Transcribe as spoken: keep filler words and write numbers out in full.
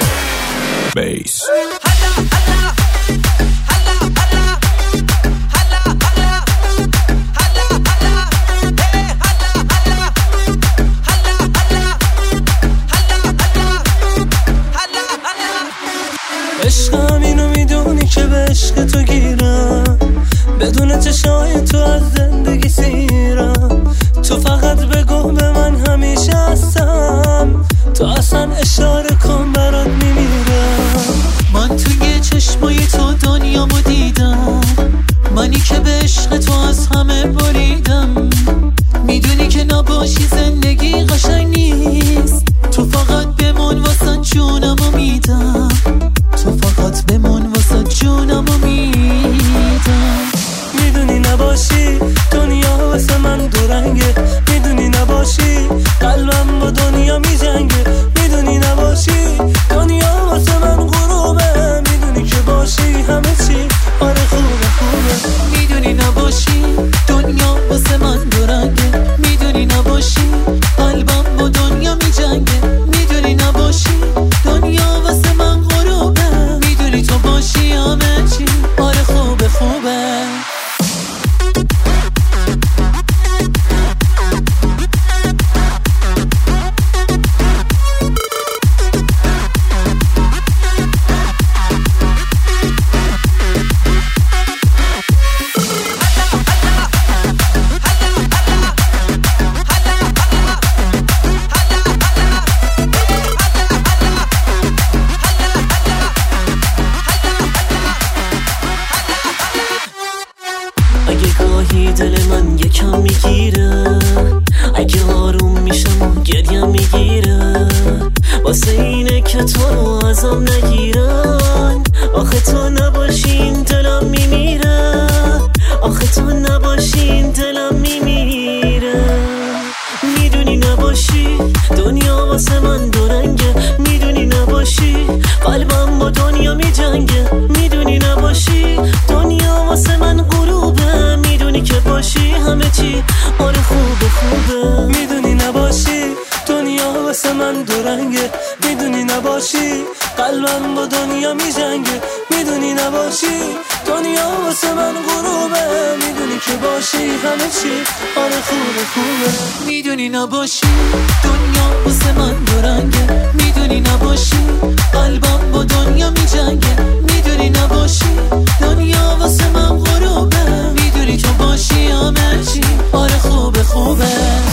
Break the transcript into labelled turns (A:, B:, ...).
A: بیس
B: عشقم اینو میدونی که به عشق تو گیرم، بدون چشای تو از زندگی سیرم. تو فقط بگو به من همیشه هستم، تو اصلا اشاره کن برات میمیرم.
C: من توی چشمای تو دنیامو دیدم، منی که به عشق تو از همه بریدم. میدونی که نباشی زندگی قشنگ نیست، تو فقط بمون واسه جونمو میدم، تو فقط بمون واسه جونمو میدم.
B: میدونی نباشی دنیا واسه من دورنگه، میدونی نباشی قلبم با دنیا میجنگه. میدونی نباشی دنیا واسه من غروبه، میدونی که باشی همه چی آره خوبه خوبه.
C: میدونی نباشی دنیا واسه من دورنگه، میدونی نباشی قلبم با دنیا میجنگه. میدونی نباشی دنیا واسه من غروبه، میدونی تو باشی همه چی آره خوبه خوبه.
B: اگه گاهی دل من یکم میگیره، اگه آروم میشم و گریم میگیره، واسه اینه که تو رو ازم نگیرن. آخه تو نباشین دلم میمیره، آخه تو نباشین دلم میمیره. میدونی نباشی دنیا واسه من دورنگه، میدونی نباشی قلبم با دنیا میجنگه. میدونی نباشی دنیا واسه من غروبه، میدونی که باشی همه چی آره خوبه خوبه. میدونی نباشی دنیا واسه من دورنگه، میدونی نباشی قلبم با دنیا میجنگه. میدونی نباشی دنیا واسه من غروبه، میدونی که باشی همه چی آره خوبه خوبه.
C: میدونی نباشی دنیا واسه من دورنگه، میدونی نباشی قلبم با دنیا میجنگه. میدونی نباشی دنیا واسه من غروبه، میدونی تو باشی همه چی آره خوبه خوبه.